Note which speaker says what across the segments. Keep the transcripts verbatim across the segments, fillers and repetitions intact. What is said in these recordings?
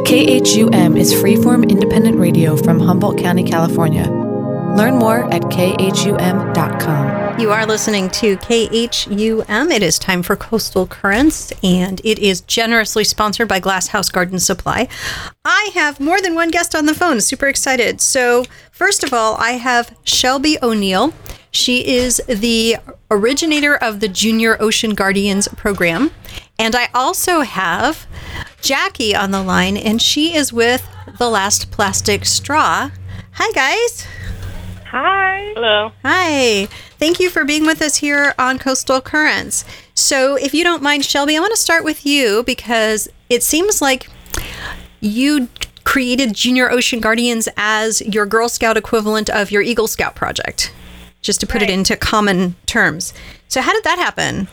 Speaker 1: K H U M is freeform independent radio from Humboldt County, California. Learn more at K H U M dot com.
Speaker 2: You are listening to K H U M. It is time for Coastal Currents, and it is generously sponsored by Glass House Garden Supply. I have more than one guest on the phone. Super excited. So, first of all, I have Shelby O'Neill. She is the originator of the Junior Ocean Guardians program. And I also have Jackie on the line, and she is with The Last Plastic Straw. Hi, guys.
Speaker 3: Hi.
Speaker 4: Hello.
Speaker 2: Hi. Thank you for being with us here on Coastal Currents. So if you don't mind, Shelby, I want to start with you because it seems like you created Junior Ocean Guardians as your Girl Scout equivalent of your Eagle Scout project, just to put
Speaker 3: Right.
Speaker 2: it into common terms. So how did that happen?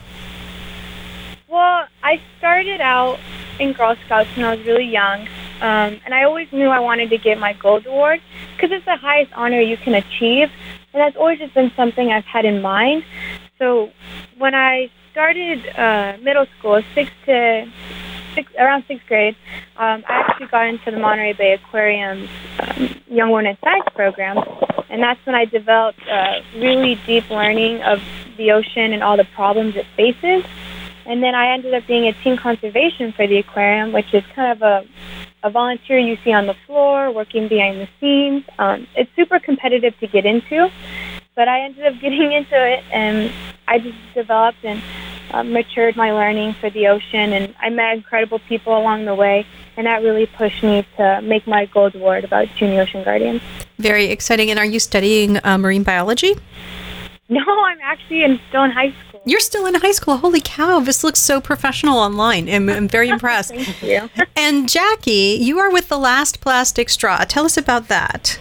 Speaker 3: Well, I started out in Girl Scouts when I was really young, um, and I always knew I wanted to get my Gold Award because it's the highest honor you can achieve, and that's always just been something I've had in mind. So when I started uh, middle school, sixth to six, around sixth grade, um, I actually got into the Monterey Bay Aquarium's um, Young Women Science program, and that's when I developed uh, really deep learning of the ocean and all the problems it faces. And then I ended up being a team conservation for the aquarium, which is kind of a, a volunteer you see on the floor, working behind the scenes. Um, it's super competitive to get into, but I ended up getting into it, and I just developed and uh, matured my learning for the ocean, and I met incredible people along the way, and that really pushed me to make my Gold Award about Junior Ocean Guardians.
Speaker 2: Very exciting. And are you studying uh, marine biology?
Speaker 3: No, I'm actually in, still in high school.
Speaker 2: You're still in high school. Holy cow. This looks so professional online. I'm, I'm very impressed.
Speaker 3: Thank you.
Speaker 2: And Jackie, you are with The Last Plastic Straw. Tell us about that.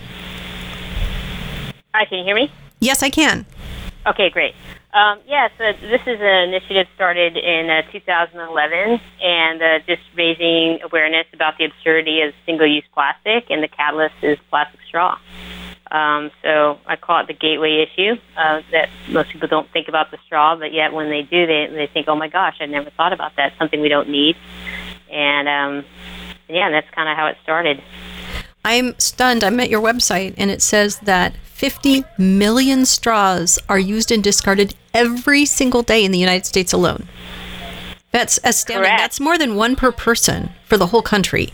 Speaker 4: Hi, can you hear me?
Speaker 2: Yes, I can.
Speaker 4: Okay, great. Um, yeah, so this is an initiative started in uh, two thousand eleven, and uh, just raising awareness about the absurdity of single-use plastic, and the catalyst is plastic straw. Um, so I call it the gateway issue, uh, that most people don't think about the straw, but yet when they do, they they think, oh my gosh, I never thought about that, something we don't need. And um, yeah, that's kind of how it started.
Speaker 2: I'm stunned. I'm at your website, and it says that fifty million straws are used and discarded every single day in the United States alone. That's astounding.
Speaker 4: Correct.
Speaker 2: That's more than one per person for the whole country.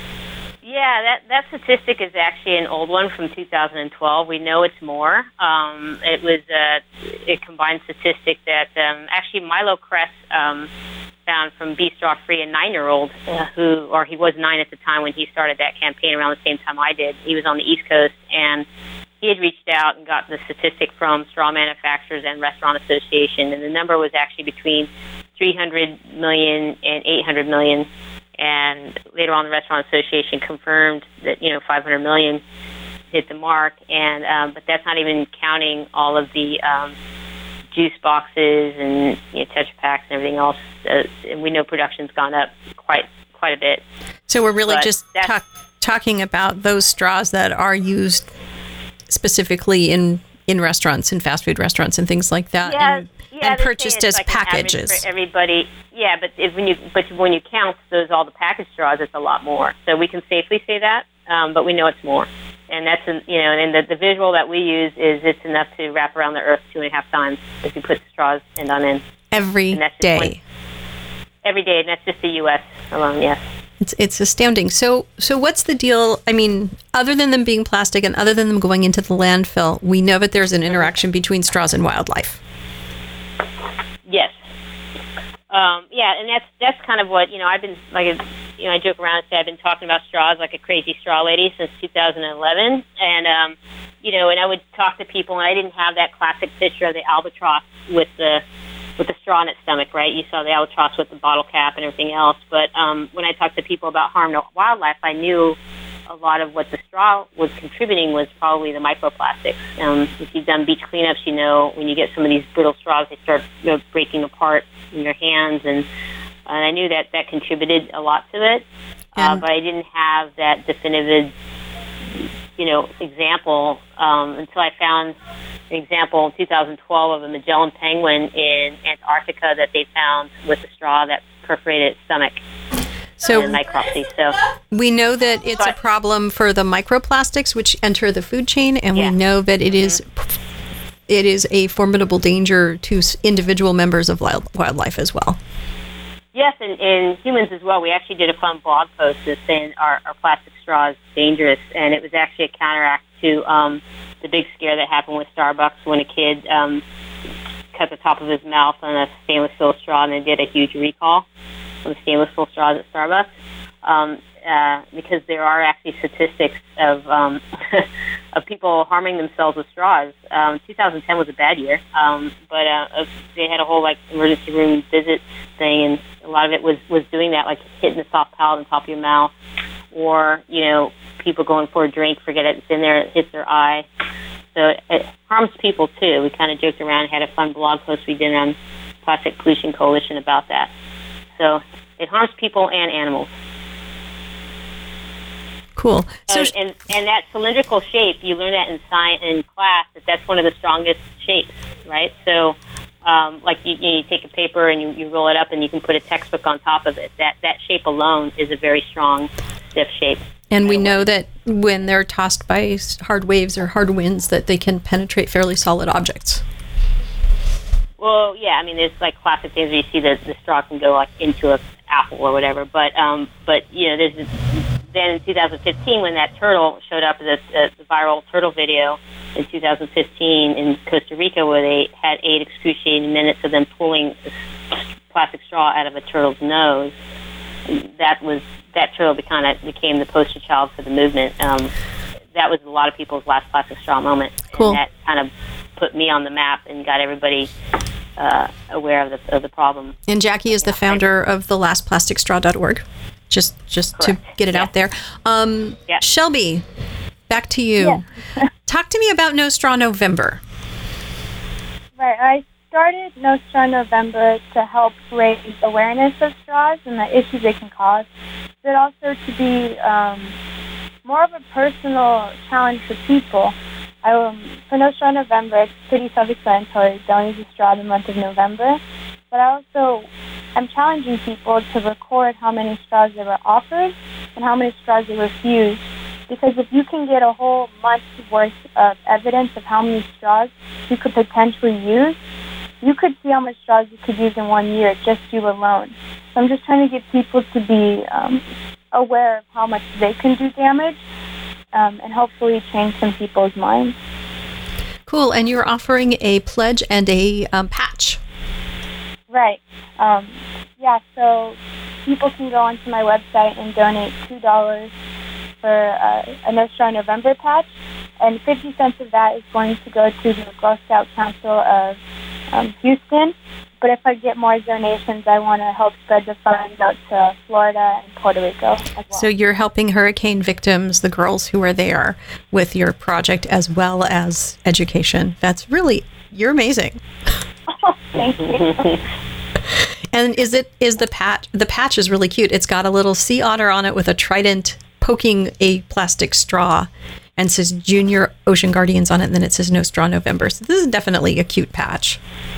Speaker 4: Yeah, that, that statistic is actually an old one from two thousand twelve. We know it's more. Um, it was a, a combined statistic that um, actually Milo Kress um, found from Be Straw Free, a nine-year-old uh, who, or he was nine at the time when he started that campaign around the same time I did. He was on the East Coast, and he had reached out and got the statistic from Straw Manufacturers and Restaurant Association, and the number was actually between three hundred million and eight hundred million. And later on, the Restaurant Association confirmed that, you know, five hundred million hit the mark. And um, but that's not even counting all of the um, juice boxes and, you know, Tetra Paks and everything else. Uh, and we know production's gone up quite quite a bit.
Speaker 2: So we're really
Speaker 4: But
Speaker 2: just
Speaker 4: that's-
Speaker 2: talk, talking about those straws that are used specifically in, in restaurants and fast food restaurants and things like that.
Speaker 4: Yeah,
Speaker 2: and,
Speaker 4: yeah,
Speaker 2: and
Speaker 4: they say
Speaker 2: purchased
Speaker 4: it's
Speaker 2: as
Speaker 4: like an average
Speaker 2: packages.
Speaker 4: for everybody. Yeah, but if when you but when you count those all the package straws, it's a lot more. So we can safely say that, um, but we know it's more. And that's an, you know, and the, the visual that we use is it's enough to wrap around the Earth two and a half times if you put the straws end on end.
Speaker 2: Every
Speaker 4: And that's just
Speaker 2: day.
Speaker 4: one- Every day, and that's just the U S alone. Yes.
Speaker 2: It's it's astounding. So so what's the deal? I mean, other than them being plastic and other than them going into the landfill, we know that there's an interaction between straws and wildlife.
Speaker 4: Yes. Um, yeah, and that's that's kind of what, you know, I've been, like, you know, I joke around and say I've been talking about straws like a crazy straw lady since two thousand eleven. And, um, you know, and I would talk to people, and I didn't have that classic picture of the albatross with the with the straw in its stomach, right? You saw the albatross with the bottle cap and everything else. But um, when I talked to people about harm to wildlife, I knew a lot of what the straw was contributing was probably the microplastics. Um, if you've done beach cleanups, you know when you get some of these brittle straws, they start, you know, breaking apart in your hands, and, and I knew that that contributed a lot to it, uh, but I didn't have that definitive, you know, example um, until I found an example in two thousand twelve of a Magellan penguin in Antarctica that they found with a straw that perforated its stomach.
Speaker 2: So
Speaker 4: and microplasty. So
Speaker 2: we know that it's
Speaker 4: So I-
Speaker 2: a problem for the microplastics which enter the food chain, and
Speaker 4: Yeah.
Speaker 2: we know that it is it is a formidable danger to s- individual members of wild, wildlife as well.
Speaker 4: yes, and, and humans as well. We actually did a fun blog post that's saying our, our plastic straw is dangerous, and it was actually a counteract to um, the big scare that happened with Starbucks when a kid um, cut the top of his mouth on a stainless steel straw, and they did a huge recall of the stainless steel straws at Starbucks. Um, uh, because there are actually statistics of um, of people harming themselves with straws. Um, two thousand ten was a bad year, um, but uh, they had a whole like emergency room visit thing, and a lot of it was, was doing that, like hitting the soft palate on top of your mouth, or you know, people going for a drink, forget it, it's in there, it hits their eye. So it, it harms people too. We kind of joked around, had a fun blog post we did on Plastic Pollution Coalition about that. So it harms people and animals.
Speaker 2: Cool. So
Speaker 4: and, and and that cylindrical shape, you learn that in science in class, that that's one of the strongest shapes, right? So, um, like you, you take a paper and you, you roll it up, and you can put a textbook on top of it. That that shape alone is a very strong, stiff shape.
Speaker 2: and we know that when they're tossed by s- hard waves or hard winds, that they can penetrate fairly solid objects.
Speaker 4: Well, yeah, I mean, there's like classic things where you see that the straw can go like into a apple or whatever. But um, but you know, there's then in two thousand fifteen when that turtle showed up, the, uh, the viral turtle video in two thousand fifteen in Costa Rica, where they had eight excruciating minutes of them pulling this plastic straw out of a turtle's nose. That was that turtle kind of became the poster child for the movement. Um, that was a lot of people's last plastic straw moment.
Speaker 2: Cool.
Speaker 4: And that kind of put me on the map and got everybody uh, aware of the of the problem.
Speaker 2: And Jackie is the founder of the last plastic straw dot org. Just just
Speaker 4: Correct.
Speaker 2: to get it
Speaker 4: Yeah.
Speaker 2: out there. Um,
Speaker 4: Yeah.
Speaker 2: Shelby, back to you. Talk to me about No Straw November.
Speaker 3: Right. I started No Straw November to help raise awareness of straws and the issues they can cause, but also to be um, more of a personal challenge for people. I, um, for No Straw November, it's pretty self-explanatory. Don't use a straw in the month of November. But I also am challenging people to record how many straws they were offered and how many straws they refused. Because if you can get a whole month's worth of evidence of how many straws you could potentially use, you could see how much straws you could use in one year, just you alone. So I'm just trying to get people to be um, aware of how much they can do damage um, and hopefully change some people's minds.
Speaker 2: Cool. And you're offering a pledge and a um, patch.
Speaker 3: Right. Um, yeah, so people can go onto my website and donate two dollars for uh, a No Straw November patch, and fifty cents of that is going to go to the Girl Scout Council of um, Houston. But if I get more donations, I want to help spread the funds out to Florida and Puerto Rico as well.
Speaker 2: So you're helping hurricane victims, the girls who are there, with your project as well as education. That's really, you're amazing.
Speaker 3: Thank you.
Speaker 2: And is it is the patch? The patch is really cute. It's got a little sea otter on it with a trident poking a plastic straw, and says Junior Ocean Guardians on it. And then it says No Straw November. So this is definitely a cute patch.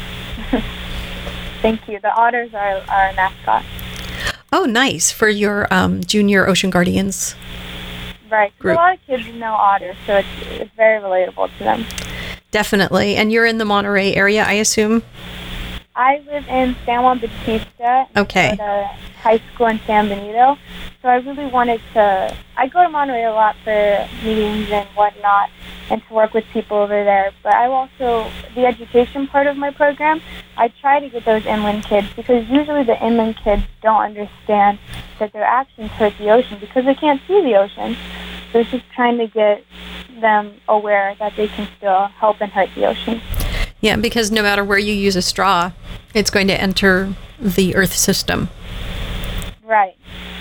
Speaker 3: Thank you. The otters are our mascot.
Speaker 2: Oh, nice for your um, Junior Ocean Guardians.
Speaker 3: Right. 'Cause
Speaker 2: Group.
Speaker 3: a lot of kids know otters, so it's it's very relatable to them.
Speaker 2: Definitely. And you're in the Monterey area, I assume.
Speaker 3: I live in San Juan Bautista.
Speaker 2: Okay.
Speaker 3: At a high school in San Benito. So I really wanted to, I go to Monterey a lot for meetings and whatnot and to work with people over there. But I also, the education part of my program, I try to get those inland kids because usually the inland kids don't understand that their actions hurt the ocean because they can't see the ocean. So it's just trying to get them aware that they can still help and hurt the ocean.
Speaker 2: Yeah, because no matter where you use a straw, it's going to enter the Earth system.
Speaker 3: Right.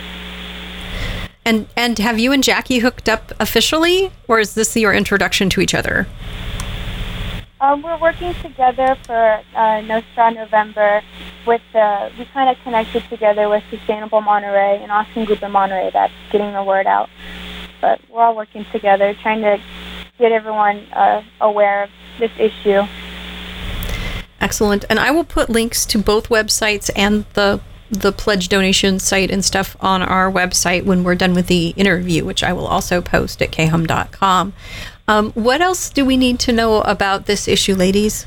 Speaker 2: And and have you and Jackie hooked up officially, or is this your introduction to each other?
Speaker 3: Um, we're working together for uh, No Straw November. With the, we kind of connected together with Sustainable Monterey, an awesome group in Monterey that's getting the word out. But we're all working together, trying to get everyone uh, aware of this issue.
Speaker 2: Excellent. And I will put links to both websites and the the pledge donation site and stuff on our website when we're done with the interview, which I will also post at k hum dot com. Um, what else do we need to know about this issue, ladies?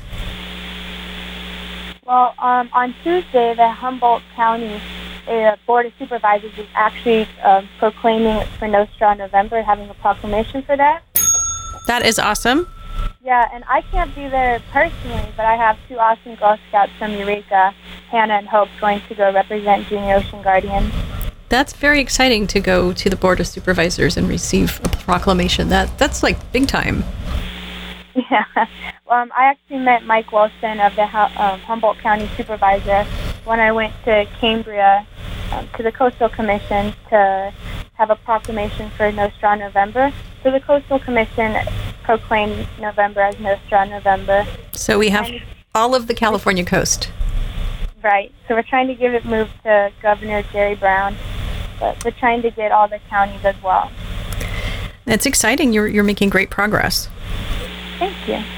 Speaker 3: Well, um, on Tuesday, the Humboldt County uh, Board of Supervisors is actually um, proclaiming for No Straw November, having a proclamation for that.
Speaker 2: That is awesome.
Speaker 3: Yeah, and I can't be there personally, but I have two awesome Girl Scouts from Eureka, Hannah and Hope, going to go represent Junior Ocean Guardians.
Speaker 2: That's very exciting to go to the Board of Supervisors and receive a proclamation. That That's like big time.
Speaker 3: Yeah. Um, I actually met Mike Wilson of the um, Humboldt County Supervisor when I went to Cambria um, to the Coastal Commission to have a proclamation for No Straw November. So the Coastal Commission proclaimed November as No Straw November.
Speaker 2: So we have all of the California coast.
Speaker 3: Right. So we're trying to give it moved to Governor Jerry Brown, but we're trying to get all the counties as well.
Speaker 2: That's exciting. You're you're making great progress.
Speaker 3: Thank you.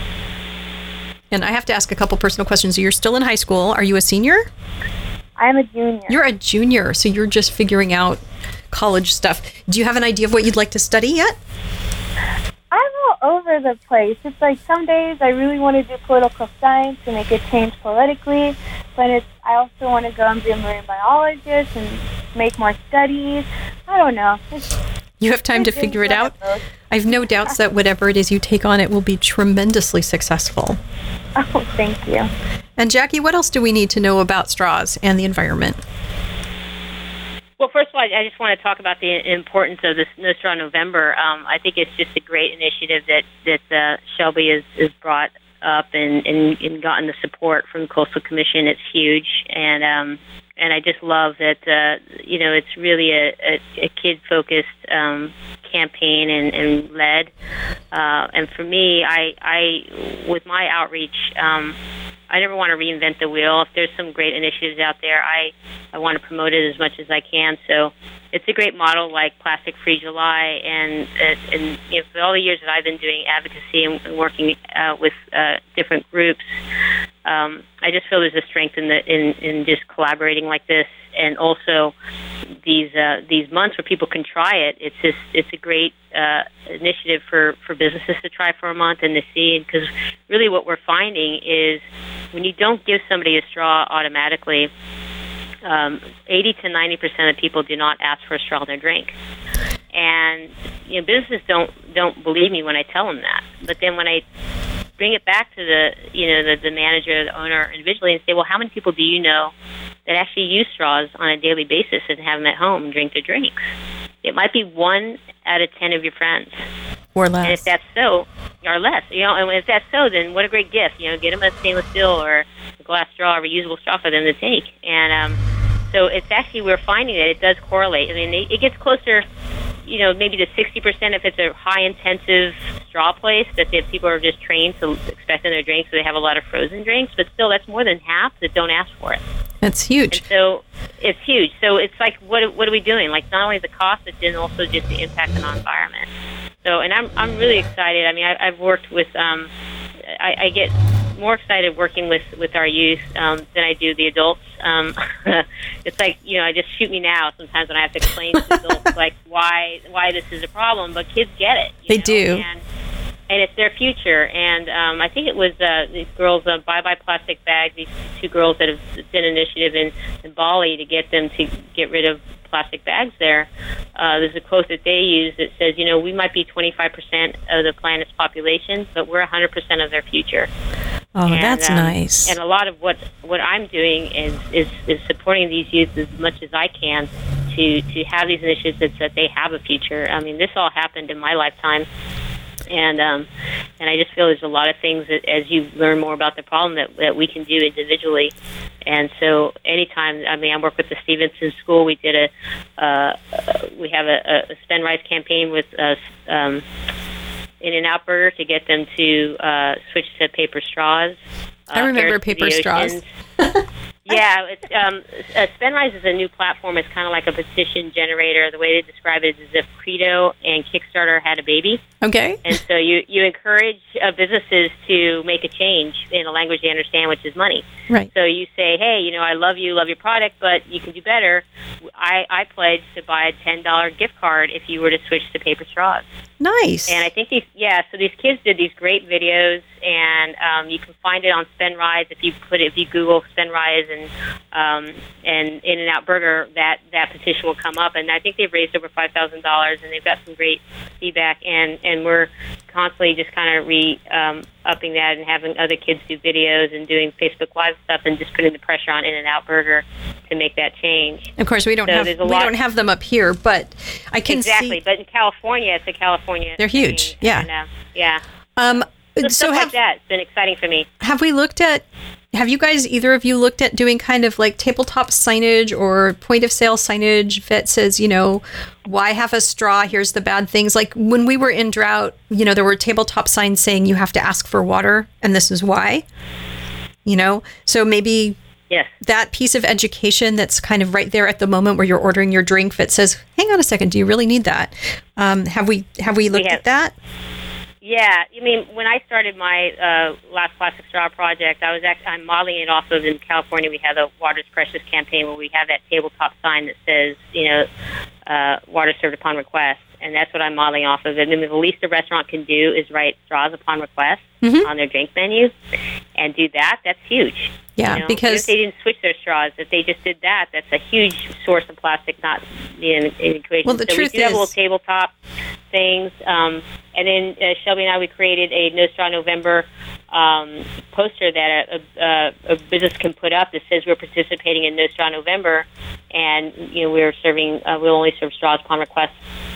Speaker 2: And I have to ask a couple personal questions. You're still in high school. Are you a senior?
Speaker 3: I'm a junior.
Speaker 2: You're a junior, so you're just figuring out college stuff. Do you have an idea of what you'd like to study yet?
Speaker 3: I'm all over the place. It's like some days I really want to do political science and make a change politically, but it's I also want to go and be a marine biologist and make more studies. I don't know. It's,
Speaker 2: You have time to figure it out? I have no doubts that whatever it is you take on, it will be tremendously successful.
Speaker 3: Oh, thank you.
Speaker 2: And Jackie, what else do we need to know about straws and the environment?
Speaker 4: Well, first of all, I just want to talk about the importance of this No Straw November. Um, I think it's just a great initiative that that uh, Shelby has, has brought up and, and, and gotten the support from the Coastal Commission. It's huge, and um, and I just love that. Uh, you know, it's really a, a, a kid-focused um, campaign and, and led. Uh, and for me, I, I with my outreach. Um, I never want to reinvent the wheel. If there's some great initiatives out there, I, I want to promote it as much as I can. So it's a great model like Plastic Free July, and and, and you know, for all the years that I've been doing advocacy and, and working uh, with uh, different groups, um, I just feel there's a strength in the in, in just collaborating like this, and also these uh, these months where people can try it. It's just it's a great uh, initiative for, for businesses to try for a month and to see, because really what we're finding is when you don't give somebody a straw automatically, um, eighty to ninety percent of people do not ask for a straw in their drink. And you know, businesses don't don't believe me when I tell them that. But then when I bring it back to the you know the, the manager, the owner individually, and say, well, how many people do you know that actually use straws on a daily basis and have them at home and drink their drinks? It might be one out of ten of your friends.
Speaker 2: Or less.
Speaker 4: And if that's so, or less, you know, and if that's so, then what a great gift. You know, get them a stainless steel or a glass straw, or reusable straw for them to take. And um, so it's actually, we're finding that it does correlate. I mean, it, it gets closer, you know, maybe to sixty percent if it's a high-intensive straw place, that if people are just trained to expect in their drinks, so they have a lot of frozen drinks. But still, that's more than half that don't ask for it.
Speaker 2: That's huge.
Speaker 4: And so it's huge. So it's like, what what are we doing? Like, not only the cost, but then also just the impact on the environment. So, and I'm I'm really excited. I mean, I, I've worked with, um, I, I get more excited working with, with our youth um, than I do the adults. Um, it's like, you know, I just shoot me now sometimes when I have to explain to adults like why why this is a problem, but kids get it. You
Speaker 2: they
Speaker 4: know?
Speaker 2: do.
Speaker 4: And, and it's their future. And um, I think it was uh, these girls, uh, Bye Bye Plastic Bags, these two girls that have done an initiative in, in Bali to get them to get rid of plastic bags there. Uh, there's a quote that they use that says, you know, we might be twenty-five percent of the planet's population, but we're one hundred percent of their future.
Speaker 2: Oh,
Speaker 4: and,
Speaker 2: that's
Speaker 4: um,
Speaker 2: nice.
Speaker 4: And a lot of what, what I'm doing is, is, is supporting these youth as much as I can to, to have these initiatives that, that they have a future. I mean, this all happened in my lifetime. And um, and I just feel there's a lot of things that as you learn more about the problem that, that we can do individually. And so anytime, I mean, I work with the Stevenson School. We did a, uh, we have a, a Spend Rise campaign with uh, um, In-N-Out Burger to get them to uh, switch to paper straws. Uh,
Speaker 2: I remember paper straws.
Speaker 4: Yeah, it's, um, uh, Spend Rise is a new platform. It's kind of like a petition generator. The way they describe it is as if Credo and Kickstarter had a baby.
Speaker 2: Okay.
Speaker 4: And so you, you encourage uh, businesses to make a change in a language they understand, which is money.
Speaker 2: Right.
Speaker 4: So you say, hey, you know, I love you, love your product, but you can do better. I, I pledge to buy a ten dollars gift card if you were to switch to paper straws.
Speaker 2: Nice.
Speaker 4: And I think these, yeah, so these kids did these great videos, and um, you can find it on SpendRise. If you put it, if you Google SpendRise and um, and In-N-Out Burger, that, that petition will come up. And I think they've raised over five thousand dollars, and they've got some great feedback. And, and we're constantly just kind of re um, upping that and having other kids do videos and doing Facebook Live stuff and just putting the pressure on In-N-Out Burger to make that change.
Speaker 2: Of course, we don't
Speaker 4: so
Speaker 2: have we
Speaker 4: lot,
Speaker 2: don't have them up here, but I can
Speaker 4: exactly.
Speaker 2: see
Speaker 4: But in California, it's a California.
Speaker 2: They're huge.
Speaker 4: thing,
Speaker 2: Yeah.
Speaker 4: And, uh, yeah.
Speaker 2: Um,
Speaker 4: So,
Speaker 2: so
Speaker 4: stuff
Speaker 2: have
Speaker 4: like that. It's been exciting for me.
Speaker 2: have we looked at? Have you guys, either of you, looked at doing kind of like tabletop signage or point of sale signage that says, you know, why have a straw? Here's the bad things. Like when we were in drought, you know, there were tabletop signs saying you have to ask for water, and this is why. You know, so maybe.
Speaker 4: Yes.
Speaker 2: That piece of education that's kind of right there at the moment where you're ordering your drink that says, hang on a second, do you really need that? Um, have we have we looked
Speaker 4: we have,
Speaker 2: at that?
Speaker 4: Yeah. I mean, when I started my uh, last plastic straw project, I was actually, I'm modeling it off of, in California, we have the Water's Precious campaign where we have that tabletop sign that says, you know, uh, water served upon request. And that's what I'm modeling off of. And then the least a restaurant can do is write straws upon request mm-hmm. on their drink menu, and do that. That's huge.
Speaker 2: Yeah,
Speaker 4: you know?
Speaker 2: because
Speaker 4: Even if they didn't switch their straws, if they just did that, that's a huge source of plastic not in an equation.
Speaker 2: Well, the
Speaker 4: so
Speaker 2: truth
Speaker 4: we do have
Speaker 2: is,
Speaker 4: little tabletop things. Um, and then uh, Shelby and I, we created a No Straw November um, poster that a, a, a business can put up that says we're participating in No Straw November, and you know we're serving. Uh, we'll only serve straws upon request.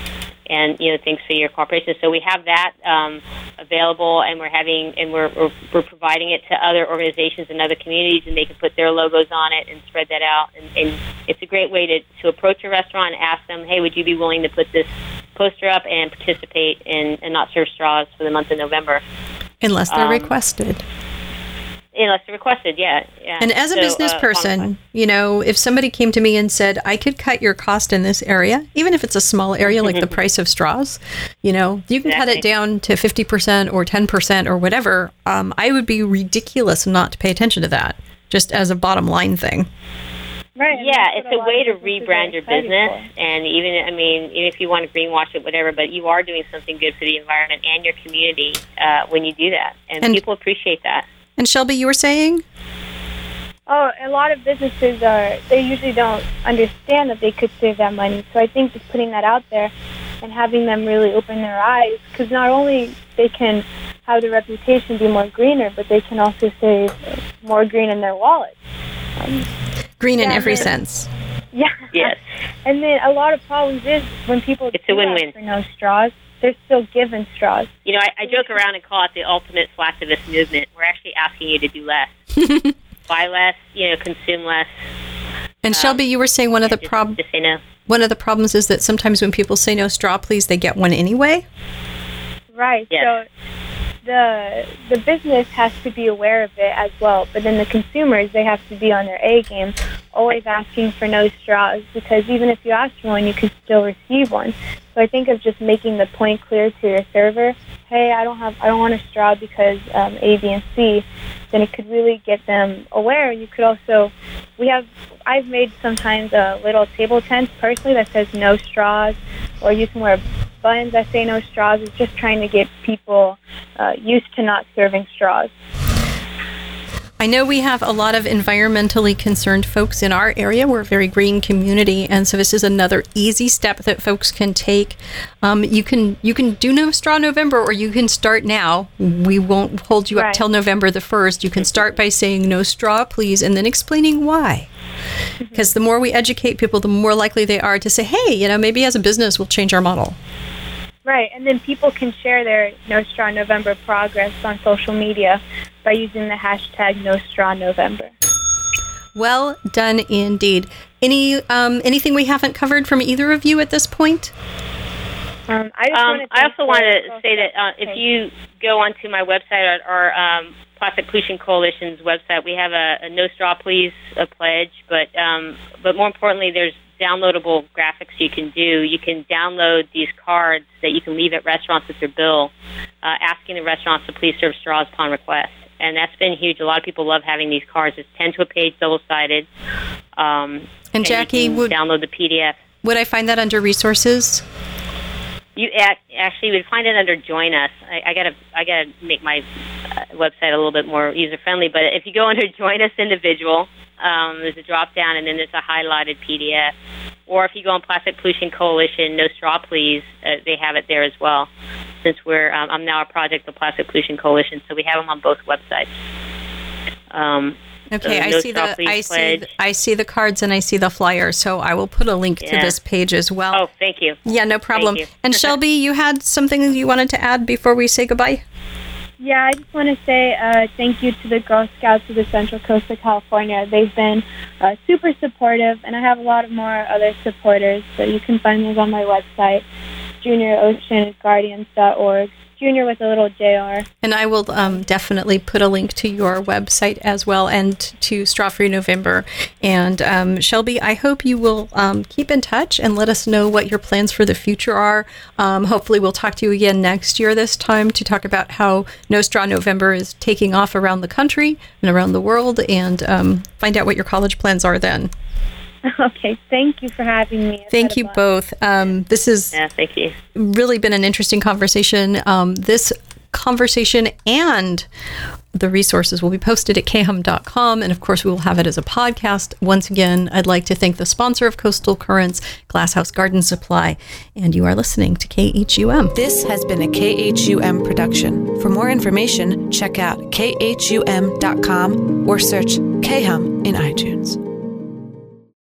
Speaker 4: And you know, thanks for your cooperation. So we have that um, available, and we're having, and we're, we're we're providing it to other organizations and other communities, and they can put their logos on it and spread that out. And, and it's a great way to to approach a restaurant and ask them, hey, would you be willing to put this poster up and participate in and not serve straws for the month of November,
Speaker 2: unless they're
Speaker 4: um,
Speaker 2: requested.
Speaker 4: Unless they're requested, yeah. yeah.
Speaker 2: And as a
Speaker 4: so,
Speaker 2: business
Speaker 4: uh,
Speaker 2: person, you know, if somebody came to me and said, I could cut your cost in this area, even if it's a small area like the price of straws, you know, you can
Speaker 4: exactly.
Speaker 2: cut it down to fifty percent or ten percent or whatever, um, I would be ridiculous not to pay attention to that, just as a bottom line thing.
Speaker 3: Right.
Speaker 4: Yeah, it's a, a way to rebrand your business, for. and even, I mean, even if you want to greenwash it, whatever, but you are doing something good for the environment and your community uh, when you do that, and, and people appreciate that.
Speaker 2: And Shelby, you were saying?
Speaker 3: Oh, a lot of businesses are, they usually don't understand that they could save that money. So I think just putting that out there and having them really open their eyes, because not only they can have the reputation be more greener, but they can also save more green in their wallet. Um,
Speaker 2: green in
Speaker 3: yeah,
Speaker 2: every sense.
Speaker 3: Yeah.
Speaker 4: Yes.
Speaker 3: And then a lot of problems is when people
Speaker 4: it's a win-win.
Speaker 3: ask for no straws, they're still given straws.
Speaker 4: You know, I, I joke around and call it the ultimate slacktivist movement. We're actually asking you to do less. Buy less, you know, consume less.
Speaker 2: And
Speaker 4: um,
Speaker 2: Shelby, you were saying one of the problems.
Speaker 4: Just say no.
Speaker 2: One of the problems is that sometimes when people say no straw, please, they get one anyway.
Speaker 3: Right.
Speaker 4: Yes.
Speaker 3: So the the business has to be aware of it as well, but then the consumers, they have to be on their A game, always asking for no straws, because even if you ask for one, you could still receive one. So I think of just making the point clear to your server, hey, I don't have, I don't want a straw because um, A, B, and C. Then it could really get them aware. You could also, we have, I've made sometimes a little table tent personally that says no straws, or you can wear buttons that say no straws. It's just trying to get people uh, used to not serving straws.
Speaker 2: I know we have a lot of environmentally concerned folks in our area. We're a very green community, and so this is another easy step that folks can take. Um, you can you can do No Straw November, or you can start now. We won't hold you
Speaker 3: right.
Speaker 2: up till November the first. You can start by saying no straw, please, and then explaining why. Because mm-hmm. the more we educate people, the more likely they are to say, hey, you know, maybe as a business we'll change our model.
Speaker 3: Right, and then people can share their No Straw November progress on social media by using the hashtag No Straw November.
Speaker 2: Well done indeed. Any um, anything we haven't covered from either of you at this point?
Speaker 3: Um, I, just
Speaker 4: um,
Speaker 3: want to
Speaker 4: I also want to say that uh,
Speaker 3: okay.
Speaker 4: if you go onto my website or, or um, Plastic Pollution Coalition's website, we have a, a No Straw Please a pledge, but um, but more importantly, there's downloadable graphics you can do. You can download these cards that you can leave at restaurants with your bill, uh, asking the restaurants to please serve straws upon request. And that's been huge. A lot of people love having these cards. It's ten to a page, double-sided. Um,
Speaker 2: and Jackie,
Speaker 4: and you can
Speaker 2: would
Speaker 4: download the P D F.
Speaker 2: Would I find that under resources?
Speaker 4: You actually would find it under Join Us. I, I gotta, I gotta make my uh, website a little bit more user friendly. But if you go under Join Us Individual, um, there's a drop down, and then there's a highlighted P D F. Or if you go on Plastic Pollution Coalition, No Straw Please, uh, they have it there as well. Since we're, um, I'm now a project of Plastic Pollution Coalition, so we have them on both websites. Um,
Speaker 2: Okay,
Speaker 4: so
Speaker 2: I
Speaker 4: no
Speaker 2: see
Speaker 4: straw,
Speaker 2: the
Speaker 4: please
Speaker 2: I see
Speaker 4: pledge.
Speaker 2: the, I see the cards and I see the flyer, so I will put a link
Speaker 4: Yeah.
Speaker 2: to this page as well.
Speaker 4: Oh, thank you.
Speaker 2: Yeah, no problem.
Speaker 4: Thank you.
Speaker 2: And Shelby, you had something that you wanted to add before we say goodbye?
Speaker 3: Yeah, I just want to say uh, thank you to the Girl Scouts of the Central Coast of California. They've been uh, super supportive, and I have a lot of more other supporters, so you can find those on my website, junior ocean guardians dot org. Junior with a little J R.
Speaker 2: And I will um, definitely put a link to your website as well, and to Straw Free November. And um, Shelby, I hope you will um, keep in touch and let us know what your plans for the future are. Um, hopefully we'll talk to you again next year this time to talk about how No Straw November is taking off around the country and around the world, and um, find out what your college plans are then.
Speaker 3: Okay, thank you for having me. I've
Speaker 2: Thank
Speaker 3: had a
Speaker 2: you
Speaker 3: blast.
Speaker 2: both. Um, this has
Speaker 4: Yeah, thank you.
Speaker 2: really been an interesting conversation. Um, this conversation and the resources will be posted at k hum dot com, and of course we will have it as a podcast. Once again, I'd like to thank the sponsor of Coastal Currents, Glasshouse Garden Supply, and you are listening to K H U M.
Speaker 1: This has been a K H U M production. For more information, check out k h u m dot com or search K Hum in iTunes.